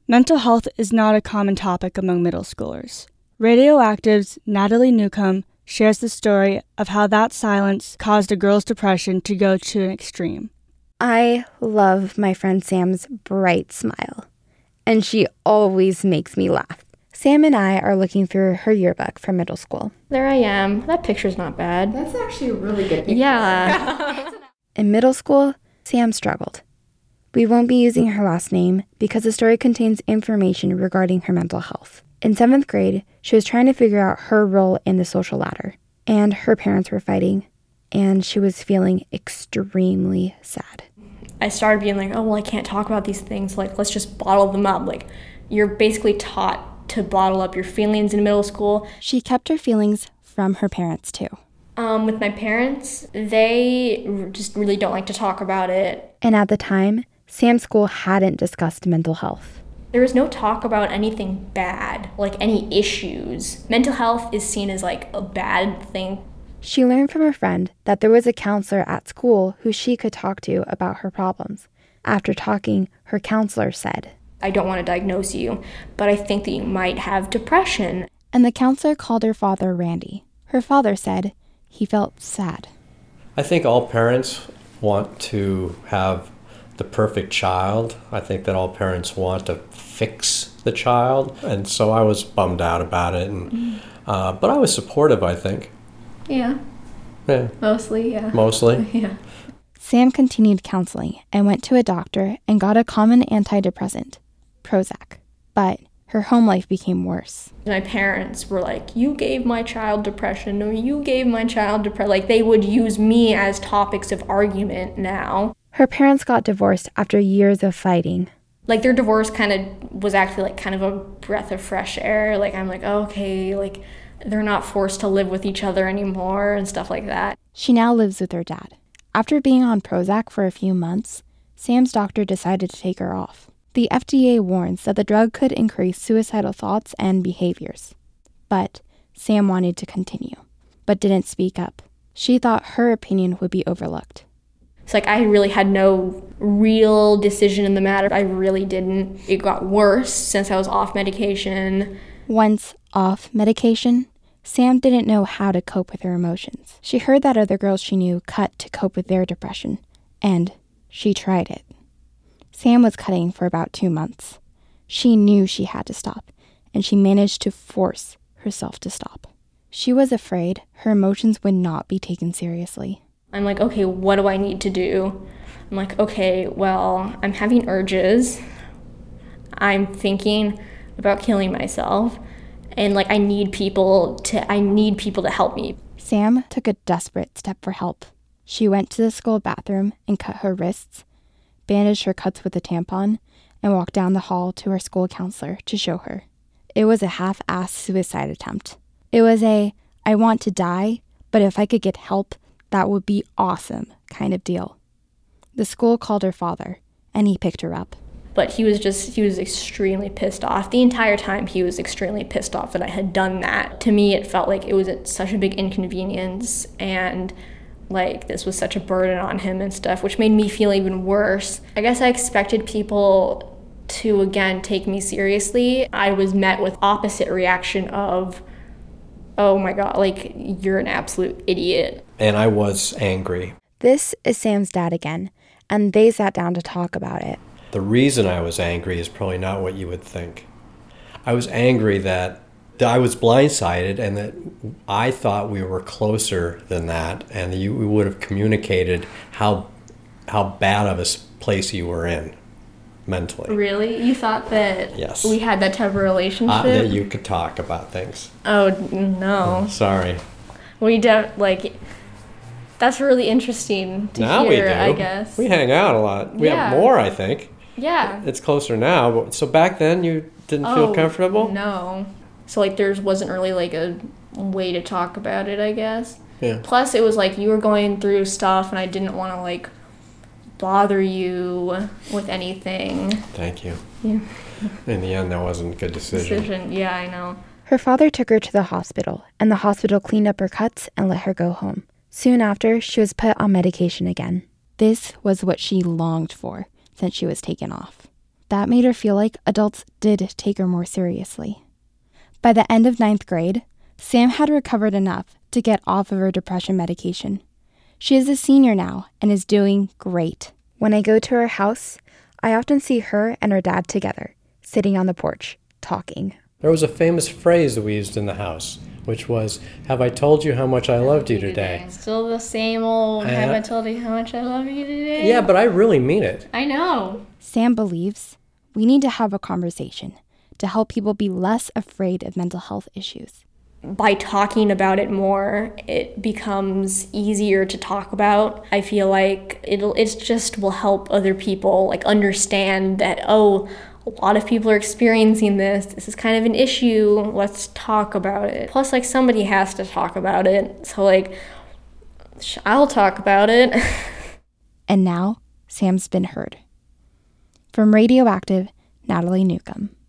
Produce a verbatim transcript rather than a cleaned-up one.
Mental health is not a common topic among middle schoolers. Radioactive's Natalie Newcomb shares the story of how that silence caused a girl's depression to go to an extreme. I love my friend Sam's bright smile, and she always makes me laugh. Sam and I are looking through her yearbook from middle school. There I am. That picture's not bad. That's actually a really good picture. Yeah. In middle school, Sam struggled. We won't be using her last name because the story contains information regarding her mental health. In seventh grade, she was trying to figure out her role in the social ladder, and her parents were fighting, and she was feeling extremely sad. I started being like, oh, well, I can't talk about these things. Like, let's just bottle them up. Like, you're basically taught to bottle up your feelings in middle school. She kept her feelings from her parents, too. Um, with my parents, they just really don't like to talk about it. And at the time, Sam's school hadn't discussed mental health. There was no talk about anything bad, like any issues. Mental health is seen as like a bad thing. She learned from her friend that there was a counselor at school who she could talk to about her problems. After talking, her counselor said, I don't want to diagnose you, but I think that you might have depression. And the counselor called her father Randy. Her father said he felt sad. I think all parents want to have the perfect child. I think that all parents want to fix the child. And so I was bummed out about it. And, mm. uh, but I was supportive, I think. Yeah. Yeah. Mostly, yeah. Mostly? Yeah. Sam continued counseling and went to a doctor and got a common antidepressant, Prozac. But her home life became worse. My parents were like, you gave my child depression, or you gave my child depression. Like, they would use me as topics of argument now. Her parents got divorced after years of fighting. Like, their divorce kind of was actually like kind of a breath of fresh air. Like, I'm like, oh, okay, like, they're not forced to live with each other anymore and stuff like that. She now lives with her dad. After being on Prozac for a few months, Sam's doctor decided to take her off. The F D A warns that the drug could increase suicidal thoughts and behaviors. But Sam wanted to continue, but didn't speak up. She thought her opinion would be overlooked. It's like I really had no real decision in the matter. I really didn't. It got worse since I was off medication. Once off medication, Sam didn't know how to cope with her emotions. She heard that other girls she knew cut to cope with their depression, and she tried it. Sam was cutting for about two months. She knew she had to stop, and she managed to force herself to stop. She was afraid her emotions would not be taken seriously. I'm like, okay, what do I need to do? I'm like, okay, well, I'm having urges. I'm thinking about killing myself. And like, I need people to, I need people to help me. Sam took a desperate step for help. She went to the school bathroom and cut her wrists, bandaged her cuts with a tampon, and walked down the hall to her school counselor to show her. It was a half-assed suicide attempt. It was a, I want to die, but if I could get help, that would be awesome kind of deal. The school called her father, and he picked her up. But he was just, he was extremely pissed off. The entire time he was extremely pissed off that I had done that. To me, it felt like it was such a big inconvenience, and like this was such a burden on him and stuff, which made me feel even worse. I guess I expected people to, again, take me seriously. I was met with opposite reaction of, oh my God, like, you're an absolute idiot. And I was angry. This is Sam's dad again, and they sat down to talk about it. The reason I was angry is probably not what you would think. I was angry that, that I was blindsided and that I thought we were closer than that, and you we would have communicated how how bad of a place you were in mentally. Really? You thought that yes. we had that type of relationship? Uh, that you could talk about things. Oh, no. Sorry. We don't, like, that's really interesting to now hear, we do. I guess. We hang out a lot. We yeah. have more, I think. Yeah. It's closer now. But, so back then you didn't oh, feel comfortable? No. So, like, there wasn't really, like, a way to talk about it, I guess. Yeah. Plus, it was, like, you were going through stuff, and I didn't want to, like, bother you with anything. Thank you. Yeah. In the end, that wasn't a good decision. Decision, yeah, I know. Her father took her to the hospital, and the hospital cleaned up her cuts and let her go home. Soon after, she was put on medication again. This was what she longed for since she was taken off. that made her feel like adults did take her more seriously. By the end of ninth grade, Sam had recovered enough to get off of her depression medication. She is a senior now and is doing great. When I go to her house, I often see her and her dad together, sitting on the porch, talking. There was a famous phrase that we used in the house, which was, "Have I told you how much I loved you today?" Still the same old, have I told you how much I love you today? Yeah, but I really mean it. I know. Sam believes we need to have a conversation to help people be less afraid of mental health issues. By talking about it more, it becomes easier to talk about. I feel like it'll it's just will help other people like understand that, oh, a lot of people are experiencing this. This is kind of an issue. Let's talk about it. Plus, like, somebody has to talk about it. So, like, I'll talk about it. And now, Sam's been heard. From Radioactive, Natalie Newcomb.